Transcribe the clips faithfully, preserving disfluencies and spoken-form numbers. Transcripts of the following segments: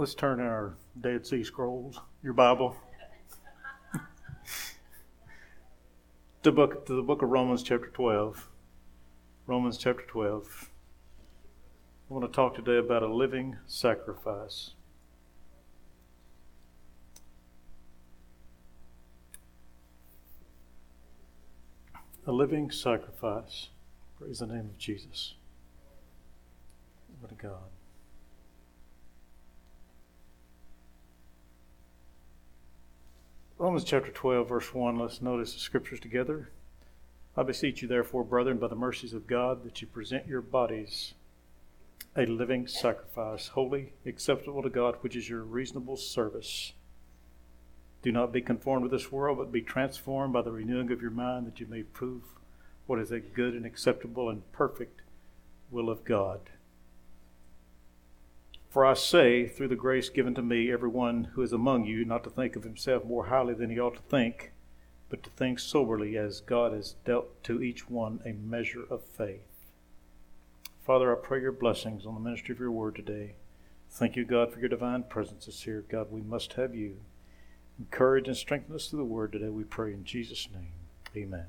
Let's turn in our Dead Sea Scrolls, your Bible, to, book, to the book of Romans chapter twelve. Romans chapter twelve. I want to talk today about a living sacrifice. A living sacrifice. Praise the name of Jesus. Glory to God. Romans chapter twelve, verse one, let's notice the scriptures together. I beseech you, therefore, brethren, by the mercies of God, that you present your bodies a living sacrifice, holy, acceptable to God, which is your reasonable service. Do not be conformed with this world, but be transformed by the renewing of your mind, that you may prove what is a good and acceptable and perfect will of God. For I say, through the grace given to me, everyone who is among you, not to think of himself more highly than he ought to think, but to think soberly, as God has dealt to each one a measure of faith. Father, I pray your blessings on the ministry of your word today. Thank you, God, for your divine presence is here. God, we must have you. Encourage and strengthen us through the word today, we pray in Jesus' name. Amen.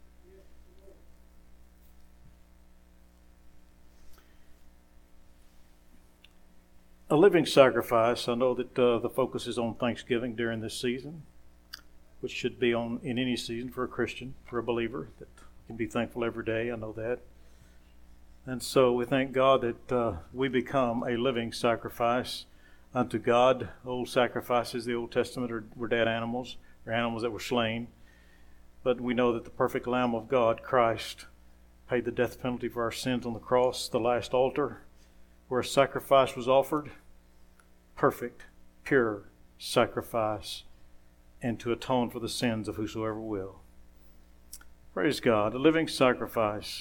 A living sacrifice. I know that uh, the focus is on Thanksgiving during this season, which should be on in any season for a Christian, for a believer, that can be thankful every day. I know that. And so we thank God that uh, we become a living sacrifice unto God. Old sacrifices, the Old Testament, are, were dead animals, or animals that were slain. But we know that the perfect Lamb of God, Christ, paid the death penalty for our sins on the cross, the last altar, where a sacrifice was offered, perfect, pure sacrifice, and to atone for the sins of whosoever will. Praise God, a living sacrifice.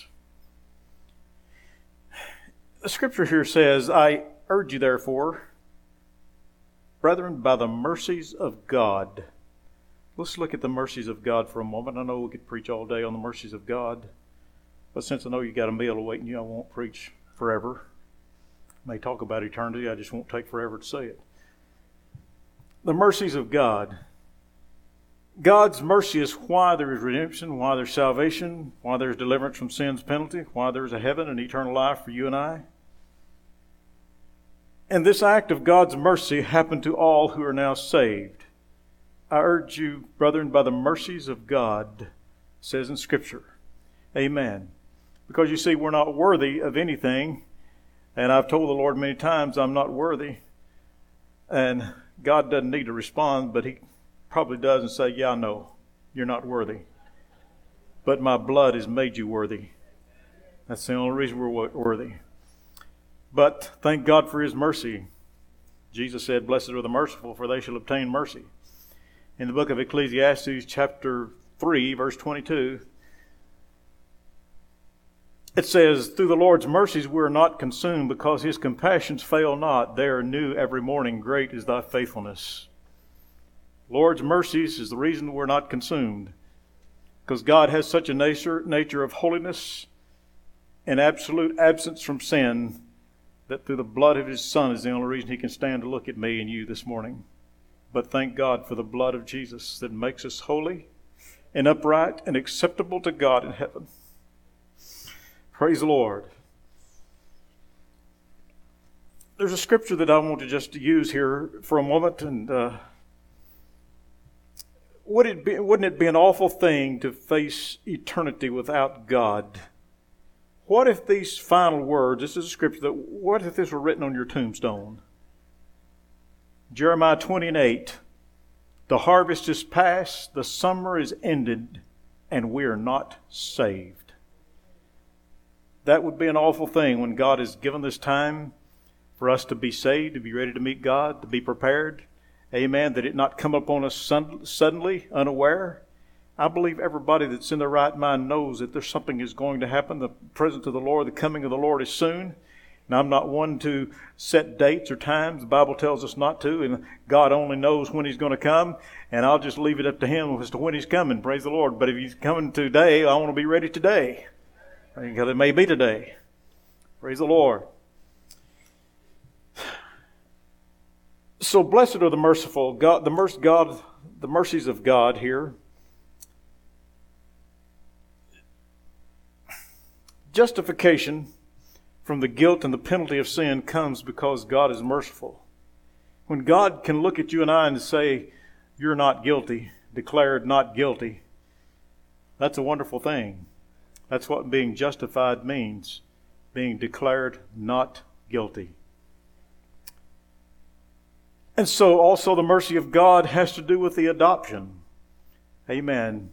The scripture here says, I urge you therefore, brethren, by the mercies of God. Let's look at the mercies of God for a moment. I know we could preach all day on the mercies of God, but since I know you got a meal awaiting you, I won't preach forever. I may talk about eternity, I just won't take forever to say it. The mercies of God. God's mercy is why there is redemption, why there's salvation, why there's deliverance from sin's penalty, why there's a heaven and eternal life for you and I. And this act of God's mercy happened to all who are now saved. I urge you, brethren, by the mercies of God, it says in Scripture. Amen. Because you see, we're not worthy of anything. And I've told the Lord many times I'm not worthy. And God doesn't need to respond, but he probably does and say, yeah, I know, you're not worthy. But my blood has made you worthy. That's the only reason we're worthy. But thank God for his mercy. Jesus said, blessed are the merciful, for they shall obtain mercy. In the book of Ecclesiastes, chapter three, verse twenty-two, it says, through the Lord's mercies we are not consumed, because his compassions fail not. They are new every morning. Great is thy faithfulness. Lord's mercies is the reason we're not consumed, because God has such a nature, nature of holiness and absolute absence from sin, that through the blood of his Son is the only reason he can stand to look at me and you this morning. But thank God for the blood of Jesus that makes us holy and upright and acceptable to God in heaven. Praise the Lord. There's a scripture that I want to just use here for a moment. And uh, would it be, wouldn't it be an awful thing to face eternity without God? What if these final words, this is a scripture, that what if this were written on your tombstone? Jeremiah twenty and eight. The harvest is past, the summer is ended, and we are not saved. That would be an awful thing when God has given this time for us to be saved, to be ready to meet God, to be prepared. Amen. That it not come upon us suddenly, unaware. I believe everybody that's in their right mind knows that there's something is going to happen. The presence of the Lord, the coming of the Lord is soon. And I'm not one to set dates or times. The Bible tells us not to. And God only knows when he's going to come. And I'll just leave it up to him as to when he's coming. Praise the Lord. But if he's coming today, I want to be ready today. Because it may be today. Praise the Lord. So blessed are the merciful. God, the merc- God, the mercies of God here. Justification from the guilt and the penalty of sin comes because God is merciful. When God can look at you and I and say, you're not guilty, declared not guilty, that's a wonderful thing. That's what being justified means, being declared not guilty. And so also the mercy of God has to do with the adoption. Amen.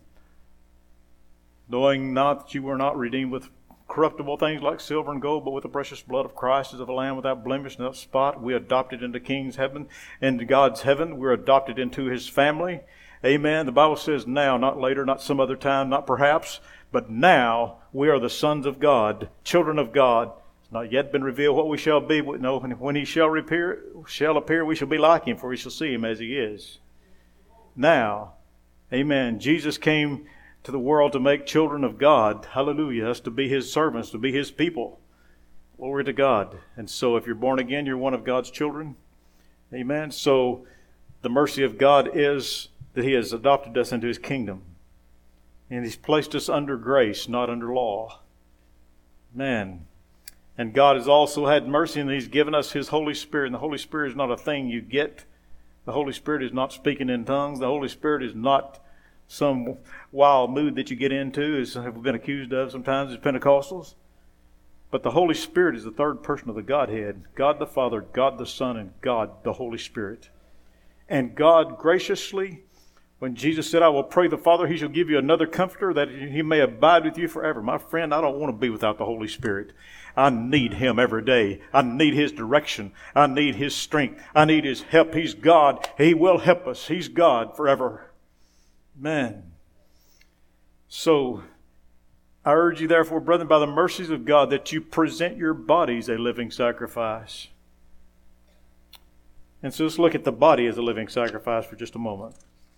Knowing not that you were not redeemed with corruptible things like silver and gold, but with the precious blood of Christ as of a lamb without blemish and without spot, we adopted into King's heaven, into God's heaven. We're adopted into His family. Amen. The Bible says now, not later, not some other time, not perhaps, but now we are the sons of God, children of God. It's not yet been revealed what we shall be. No, when He shall appear, shall appear, we shall be like Him, for we shall see Him as He is. Now, amen. Jesus came to the world to make children of God. Hallelujah. Us to be His servants, to be His people. Glory to God. And so if you're born again, you're one of God's children. Amen. So the mercy of God is that He has adopted us into His kingdom. And He's placed us under grace, not under law. Man. And God has also had mercy, and He's given us His Holy Spirit. And the Holy Spirit is not a thing you get. The Holy Spirit is not speaking in tongues. The Holy Spirit is not some wild mood that you get into, as have been accused of sometimes as Pentecostals. But the Holy Spirit is the third person of the Godhead. God the Father, God the Son, and God the Holy Spirit. And God graciously, when Jesus said, I will pray the Father, He shall give you another comforter that He may abide with you forever. My friend, I don't want to be without the Holy Spirit. I need Him every day. I need His direction. I need His strength. I need His help. He's God. He will help us. He's God forever. Man. So, I urge you therefore, brethren, by the mercies of God, that you present your bodies a living sacrifice. And so let's look at the body as a living sacrifice for just a moment.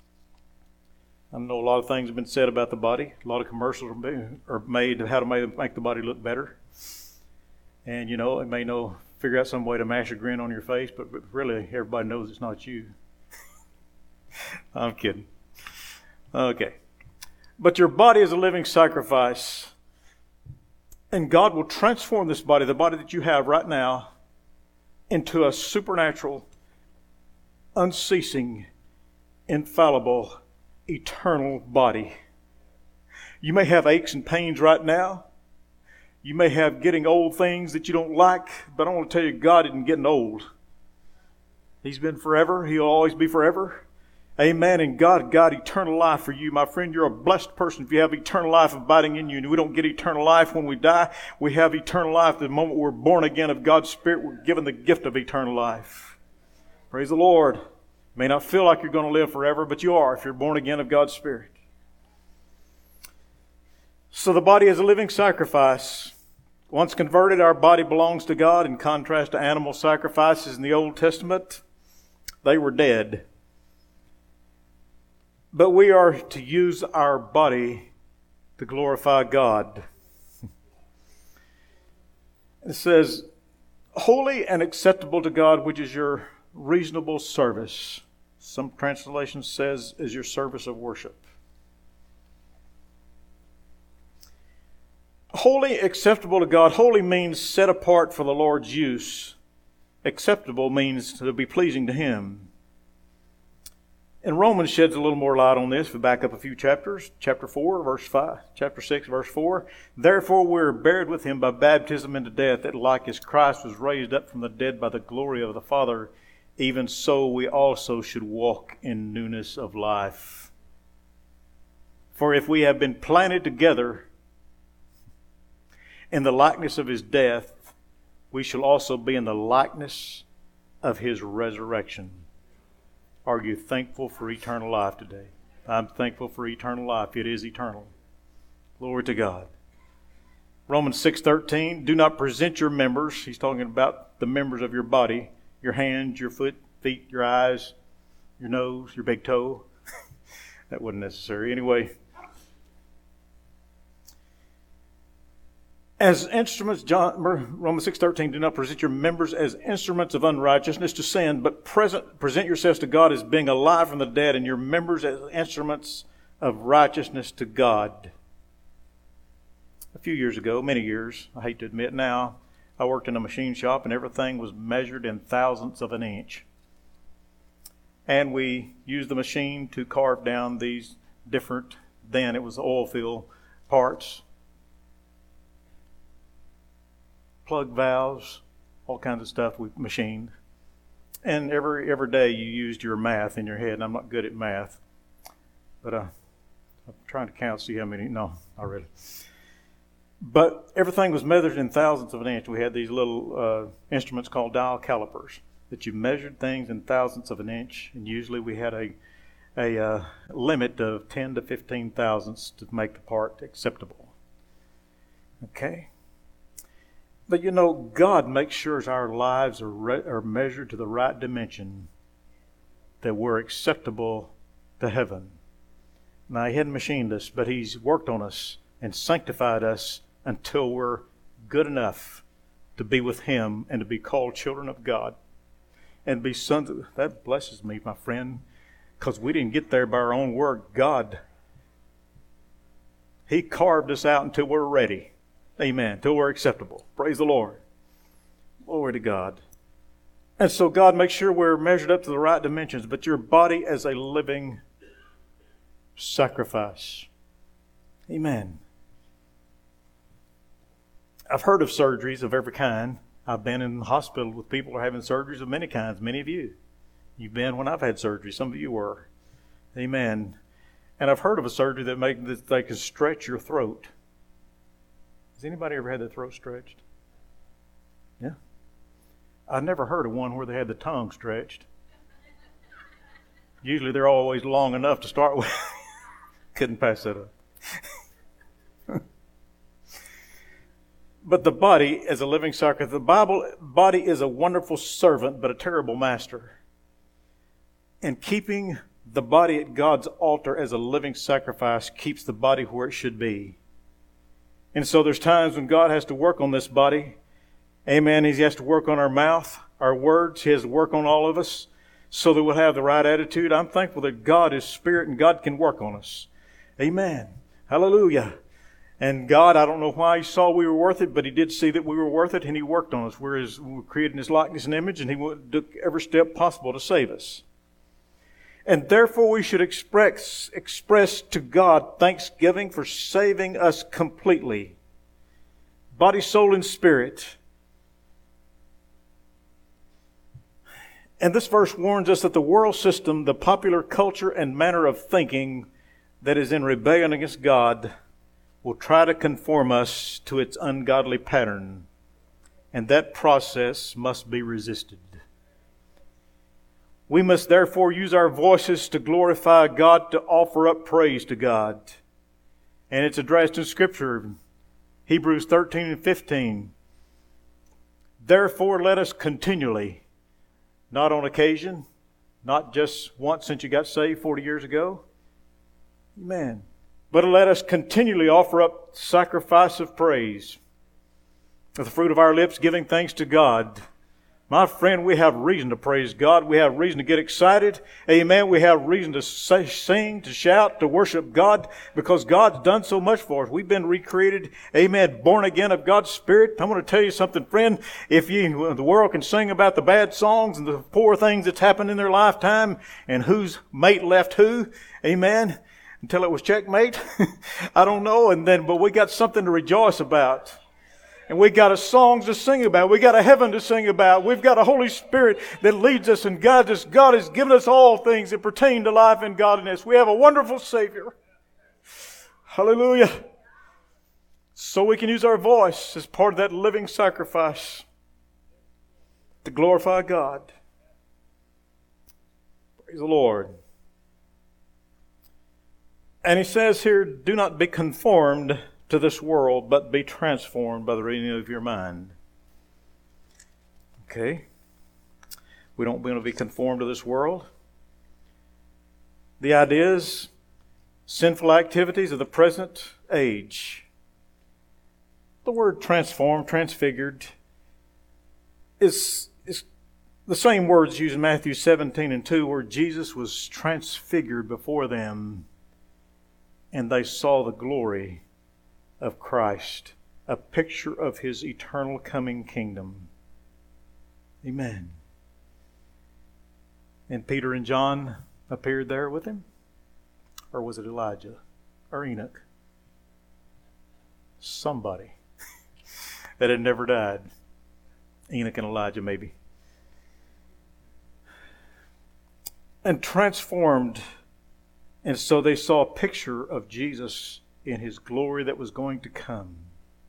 I know a lot of things have been said about the body. A lot of commercials are made of how to make the body look better. And, you know, it may know, figure out some way to mash a grin on your face, but, but really everybody knows it's not you. I'm kidding. Okay. But your body is a living sacrifice. And God will transform this body, the body that you have right now, into a supernatural, unceasing, infallible, eternal body. You may have aches and pains right now. You may have getting old things that you don't like, but I want to tell you, God isn't getting old. He's been forever. He'll always be forever. Amen. And God got eternal life for you. My friend, you're a blessed person if you have eternal life abiding in you. And we don't get eternal life when we die. We have eternal life the moment we're born again of God's Spirit. We're given the gift of eternal life. Praise the Lord. You may not feel like you're going to live forever, but you are if you're born again of God's Spirit. So the body is a living sacrifice. Once converted, our body belongs to God. In contrast to animal sacrifices in the Old Testament, they were dead. But we are to use our body to glorify God. It says, holy and acceptable to God, which is your reasonable service. Some translation says is your service of worship. Holy, acceptable to God. Holy means set apart for the Lord's use. Acceptable means to be pleasing to Him. And Romans sheds a little more light on this. If we back up a few chapters, chapter four, verse five, chapter six, verse four. Therefore we are buried with Him by baptism into death, that like as Christ was raised up from the dead by the glory of the Father, even so we also should walk in newness of life. For if we have been planted together in the likeness of His death, we shall also be in the likeness of His resurrection. Are you thankful for eternal life today? I'm thankful for eternal life. It is eternal. Glory to God. Romans six thirteen, do not present your members. He's talking about the members of your body. Your hands, your foot, feet, your eyes, your nose, your big toe. That wasn't necessary. Anyway. As instruments, John, Romans six thirteen, do not present your members as instruments of unrighteousness to sin, but present, present yourselves to God as being alive from the dead, and your members as instruments of righteousness to God. A few years ago, many years, I hate to admit now, I worked in a machine shop and everything was measured in thousandths of an inch. And we used the machine to carve down these different, then it was oil field parts, plug valves, all kinds of stuff we machined. And every every day you used your math in your head, and I'm not good at math. But uh, I'm trying to count, see how many, no, not really. But everything was measured in thousandths of an inch. We had these little uh, instruments called dial calipers that you measured things in thousandths of an inch, and usually we had a a uh, limit of ten to fifteen thousandths to make the part acceptable. Okay? But you know, God makes sure our lives are, re- are measured to the right dimension, that we're acceptable to heaven. Now, He hadn't machined us, but He's worked on us and sanctified us until we're good enough to be with Him and to be called children of God and be sons of, that blesses me, my friend, because we didn't get there by our own work. God, He carved us out until we're ready. Amen. Until we're acceptable. Praise the Lord. Glory to God. And so God makes sure we're measured up to the right dimensions, but your body as a living sacrifice. Amen. I've heard of surgeries of every kind. I've been in the hospital with people who are having surgeries of many kinds. Many of you. You've been when I've had surgery. Some of you were. Amen. And I've heard of a surgery that make that they can stretch your throat. Has anybody ever had their throat stretched? Yeah. I've never heard of one where they had the tongue stretched. Usually they're always long enough to start with. Couldn't pass that up. But the body as a living sacrifice. The Bible body is a wonderful servant, but a terrible master. And keeping the body at God's altar as a living sacrifice keeps the body where it should be. And so there's times when God has to work on this body. Amen. He has to work on our mouth, our words. He has to work on all of us so that we'll have the right attitude. I'm thankful that God is Spirit and God can work on us. Amen. Hallelujah. And God, I don't know why He saw we were worth it, but He did see that we were worth it, and He worked on us. We're, his, we're created in His likeness and image, and He took every step possible to save us. And therefore we should express, express to God thanksgiving for saving us completely. Body, soul, and spirit. And this verse warns us that the world system, the popular culture and manner of thinking that is in rebellion against God will try to conform us to its ungodly pattern. And that process must be resisted. We must therefore use our voices to glorify God, to offer up praise to God. And it's addressed in Scripture, Hebrews thirteen and fifteen. Therefore let us continually, not on occasion, not just once since you got saved forty years ago. Amen. But let us continually offer up sacrifice of praise, with the fruit of our lips giving thanks to God. My friend, we have reason to praise God. We have reason to get excited. Amen. We have reason to say, sing, to shout, to worship God because God's done so much for us. We've been recreated. Amen. Born again of God's Spirit. I'm going to tell you something, friend. If you, the world can sing about the bad songs and the poor things that's happened in their lifetime and whose mate left who. Amen. Until it was checkmate. I don't know. And then, but we got something to rejoice about. And we got a songs to sing about. We got a heaven to sing about. We've got a Holy Spirit that leads us and guides us. God has given us all things that pertain to life and godliness. We have a wonderful Savior. Hallelujah. So we can use our voice as part of that living sacrifice to glorify God. Praise the Lord. And He says here, do not be conformed to this world, but be transformed by the renewing of your mind. Okay? We don't want to be conformed to this world. The idea is sinful activities of the present age the word transformed, transfigured, is, is the same words used in Matthew seventeen and two, where Jesus was transfigured before them and they saw the glory of Christ, a picture of His eternal coming kingdom. Amen. And Peter and John appeared there with Him? Or was it Elijah or Enoch? Somebody that had never died. Enoch and Elijah, maybe. And transformed. And so they saw a picture of Jesus in His glory that was going to come.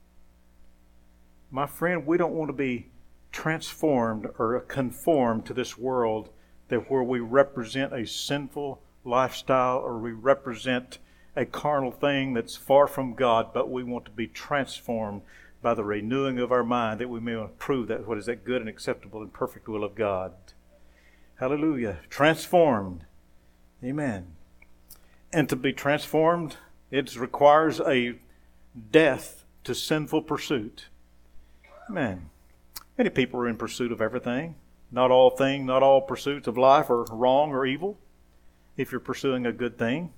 My friend, we don't want to be transformed or conformed to this world that where we represent a sinful lifestyle or we represent a carnal thing that's far from God, but we want to be transformed by the renewing of our mind that we may prove that what is that good and acceptable and perfect will of God. Hallelujah. Transformed. Amen. And to be transformed, it requires a death to sinful pursuit. Amen. Many people are in pursuit of everything. Not all things, not all pursuits of life are wrong or evil if you're pursuing a good thing.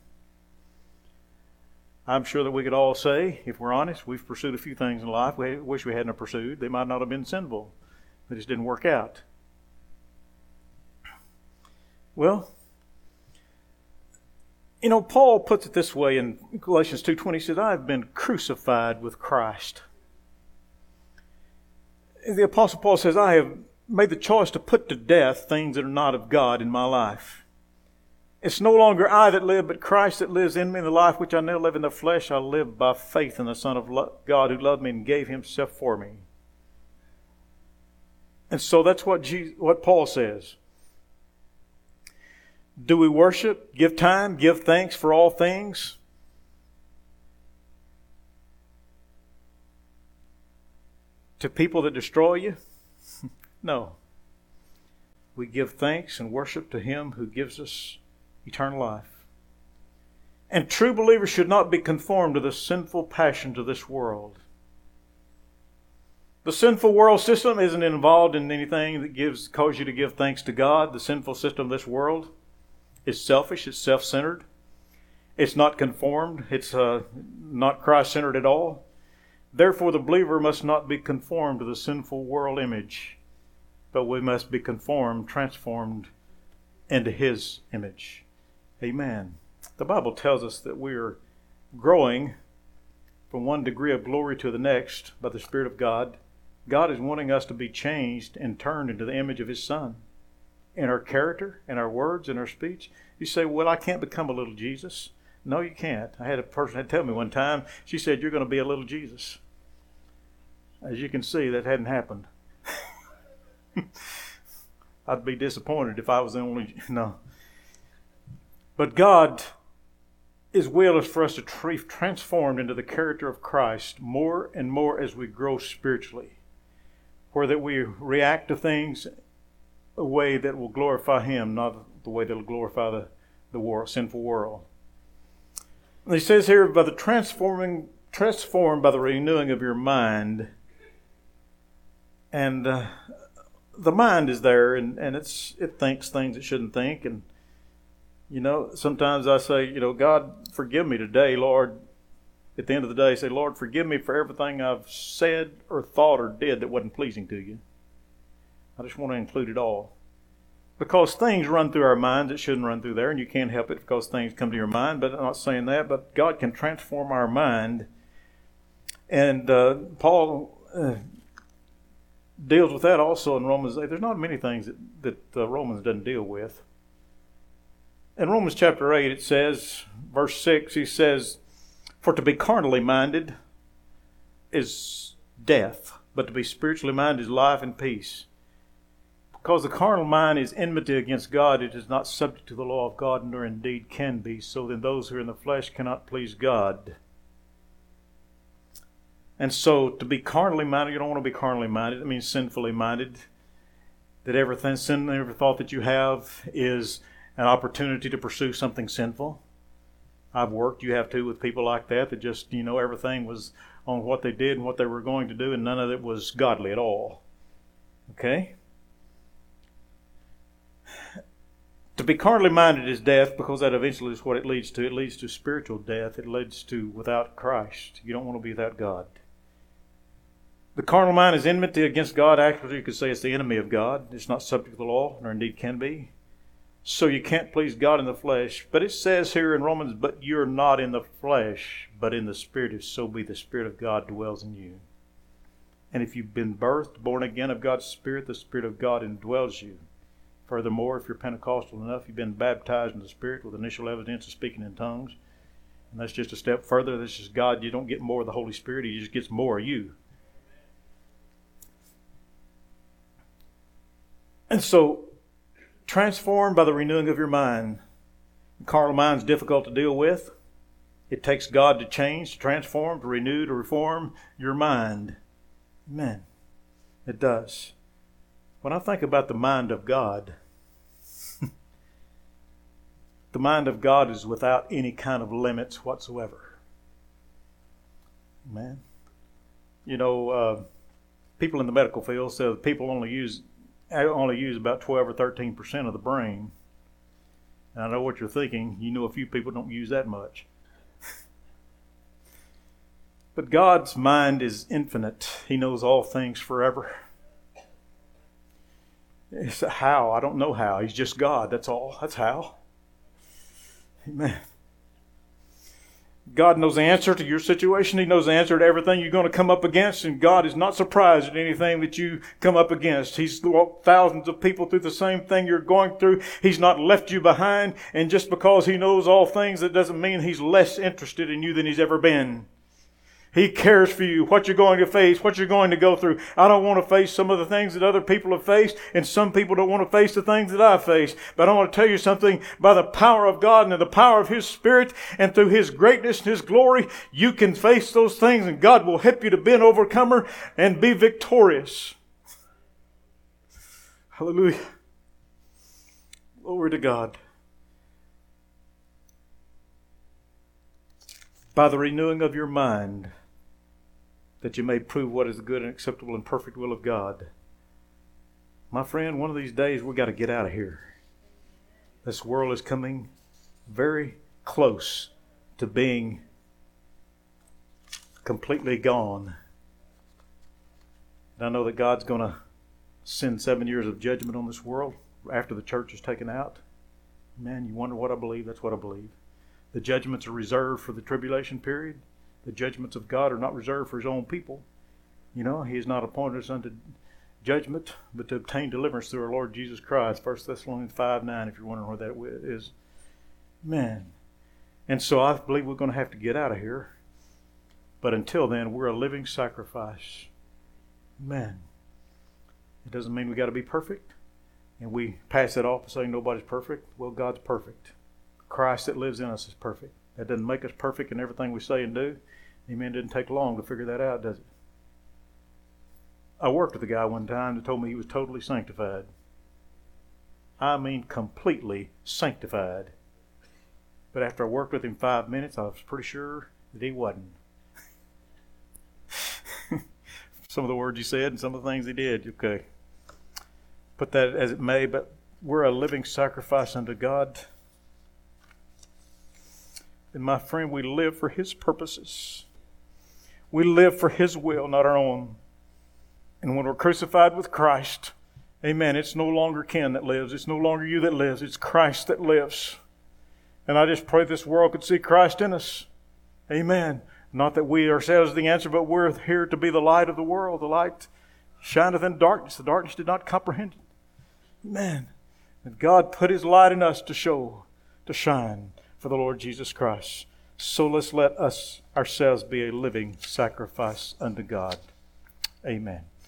I'm sure that we could all say, if we're honest, we've pursued a few things in life we wish we hadn't pursued. They might not have been sinful. They just didn't work out. Well, you know, Paul puts it this way in Galatians two twenty. He says, I have been crucified with Christ. The Apostle Paul says, I have made the choice to put to death things that are not of God in my life. It's no longer I that live, but Christ that lives in me. In the life which I now live in the flesh, I live by faith in the Son of God who loved me and gave Himself for me. And so that's what Jesus, what Paul says. Do we worship, give time, give thanks for all things? To people that destroy you? No. We give thanks and worship to Him who gives us eternal life. And true believers should not be conformed to the sinful passions of this world. The sinful world system isn't involved in anything that gives cause you to give thanks to God. The sinful system of this world is selfish, it's self-centered. It's not conformed, it's uh, not Christ-centered at all. Therefore, the believer must not be conformed to the sinful world image, but we must be conformed, transformed into His image. Amen. The Bible tells us that we are growing from one degree of glory to the next by the Spirit of God. God is wanting us to be changed and turned into the image of His Son. In our character, in our words, in our speech. You say, well, I can't become a little Jesus. No, you can't. I had a person that tell me one time, she said, you're going to be a little Jesus. As you can see, that hadn't happened. I'd be disappointed if I was the only, no. But God, His will is for us to be transformed into the character of Christ more and more as we grow spiritually. Where that we react to things a way that will glorify Him, not the way that will glorify the, the world, sinful world. And he says here, by the transforming, transformed by the renewing of your mind. And uh, the mind is there, and, and it's it thinks things it shouldn't think. And, you know, sometimes I say, you know, God, forgive me today, Lord. At the end of the day, I say, Lord, forgive me for everything I've said or thought or did that wasn't pleasing to you. I just want to include it all. Because things run through our minds that shouldn't run through there, and you can't help it because things come to your mind, but I'm not saying that, but God can transform our mind. And uh, Paul uh, deals with that also in Romans eight. There's not many things that, that uh, Romans doesn't deal with. In Romans chapter eight, it says, verse six, he says, for to be carnally minded is death, but to be spiritually minded is life and peace. Because the carnal mind is enmity against God, it is not subject to the law of God, nor indeed can be. So then those who are in the flesh cannot please God. And so to be carnally minded, you don't want to be carnally minded. It means sinfully minded. That everything, sin, every thought that you have is an opportunity to pursue something sinful. I've worked, you have too, with people like that, that just, you know, everything was on what they did and what they were going to do, and none of it was godly at all. Okay? To be carnally minded is death, because that eventually is what it leads to. It leads to spiritual death. It leads to without Christ. You don't want to be without God. The carnal mind is enmity against God. Actually, you could say it's the enemy of God. It's not subject to the law, nor indeed can be. So you can't please God in the flesh. But it says here in Romans, but you're not in the flesh, but in the Spirit, if so be the Spirit of God dwells in you. And if you've been birthed, born again of God's Spirit, the Spirit of God indwells you. Furthermore, if you're Pentecostal enough, you've been baptized in the Spirit with initial evidence of speaking in tongues. And that's just a step further. That's just God. You don't get more of the Holy Spirit. He just gets more of you. And so, transformed by the renewing of your mind. The carnal mind is difficult to deal with. It takes God to change, to transform, to renew, to reform your mind. Amen. It does. When I think about the mind of God, the mind of God is without any kind of limits whatsoever. Amen. You know, uh, people in the medical field say that people only use only use about twelve or thirteen percent of the brain. And I know what you're thinking. You know a few people don't use that much. But God's mind is infinite. He knows all things forever. It's how? I don't know how. He's just God. That's all. That's how. Amen. God knows the answer to your situation. He knows the answer to everything you're going to come up against. And God is not surprised at anything that you come up against. He's walked thousands of people through the same thing you're going through. He's not left you behind. And just because He knows all things, that doesn't mean He's less interested in you than He's ever been. He cares for you, what you're going to face, what you're going to go through. I don't want to face some of the things that other people have faced, and some people don't want to face the things that I face. But I want to tell you something. By the power of God and the power of His Spirit and through His greatness and His glory, you can face those things, and God will help you to be an overcomer and be victorious. Hallelujah. Glory to God. By the renewing of your mind, that you may prove what is the good and acceptable and perfect will of God. My friend, one of these days we've got to get out of here. This world is coming very close to being completely gone. And I know that God's going to send seven years of judgment on this world after the church is taken out. Man, you wonder what I believe? That's what I believe. The judgments are reserved for the tribulation period. The judgments of God are not reserved for His own people. You know, He has not appointed us unto judgment, but to obtain deliverance through our Lord Jesus Christ. First Thessalonians five nine, if you're wondering where that is. Man. And so I believe we're going to have to get out of here. But until then, we're a living sacrifice. Man. It doesn't mean we got to be perfect. And we pass it off and say nobody's perfect. Well, God's perfect. Christ that lives in us is perfect. That doesn't make us perfect in everything we say and do. Amen. It didn't take long to figure that out, does it? I worked with a guy one time that told me he was totally sanctified. I mean completely sanctified. But after I worked with him five minutes, I was pretty sure that he wasn't. Some of the words he said and some of the things he did. Okay. Put that as it may, but we're a living sacrifice unto God. And my friend, we live for His purposes. We live for His will, not our own. And when we're crucified with Christ, amen, it's no longer Ken that lives. It's no longer you that lives. It's Christ that lives. And I just pray this world could see Christ in us. Amen. Not that we ourselves are the answer, but we're here to be the light of the world. The light shineth in darkness. The darkness did not comprehend it. Amen. And God put His light in us to show, to shine for the Lord Jesus Christ. So let's let us ourselves be a living sacrifice unto God. Amen.